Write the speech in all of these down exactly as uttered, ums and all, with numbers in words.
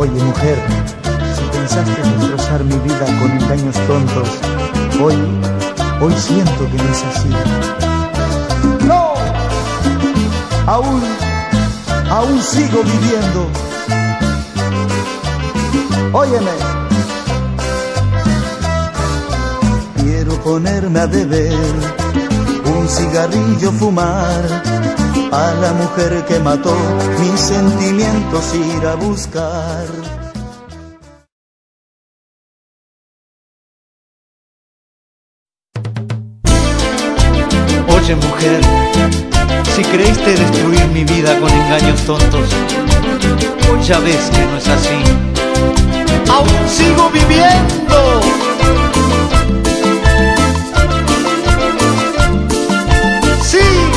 Oye, mujer, si pensaste destrozar mi vida con engaños tontos, hoy, hoy siento que no es así. ¡No! Aún, aún sigo viviendo. Óyeme. Quiero ponerme a beber, un cigarrillo fumar, a la mujer que mató mis sentimientos ir a buscar. Oye, mujer, si creíste destruir mi vida con engaños tontos, hoy ya ves que no es así. ¡Aún sigo viviendo! ¡Sí!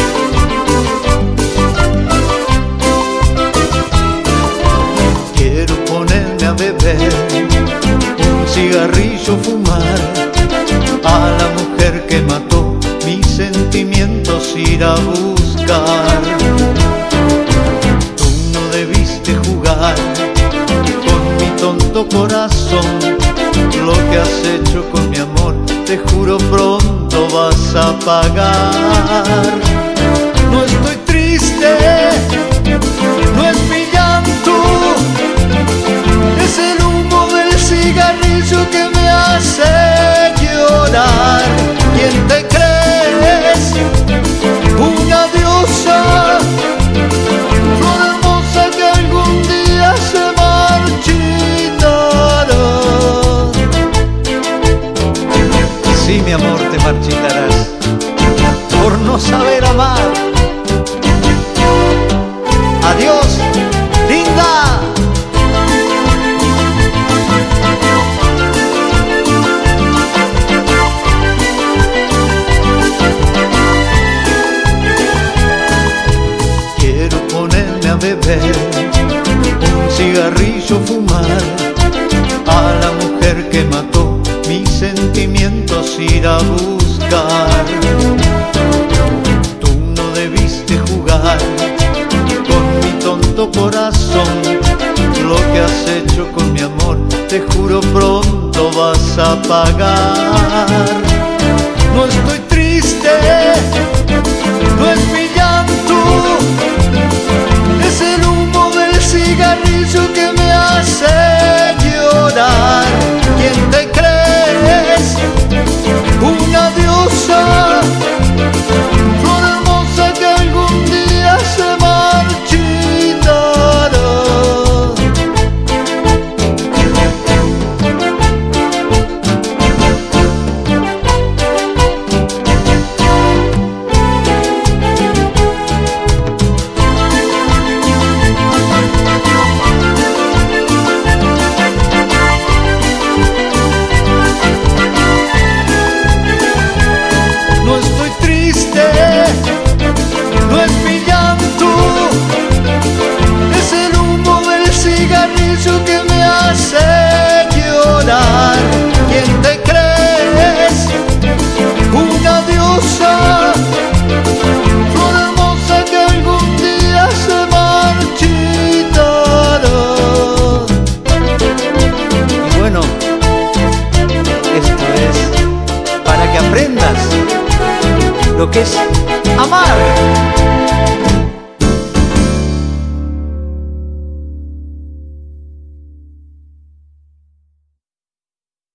Quiero ponerme a beber, un cigarrillo fumar, a la mujer que mató mis sentimientos ir a buscar. Tú no debiste jugar con mi tonto corazón, lo que has hecho con mi amor, te juro pronto vas a pagar. No estoy triste, no es mi llanto, es el humo del cigarrillo que me hace llorar. ¿Quién te crees? Una diosa, flor hermosa que algún día se marchitará. Sí, mi amor, te marchitarás por no saber amar. Adiós, linda. Quiero ponerme a beber, un cigarrillo fumar, a la mujer que mató mis sentimientos ir a buscar. Tú no debiste jugar con mi tonto corazón, lo que has hecho con mi amor, te juro pronto vas a pagar. No estoy triste, no es mi llanto, es el humo del cigarrillo que me hace llorar. ¿Quién te crees? Una diosa, flor hermosa que algún día se marchitará. No estoy triste, no es mi llanto, es el humo del cigarrillo que me hace llorar. ¿Quién te crees? Una diosa, flor hermosa que algún día se marchitará. Y bueno, esto es para que aprendas lo que es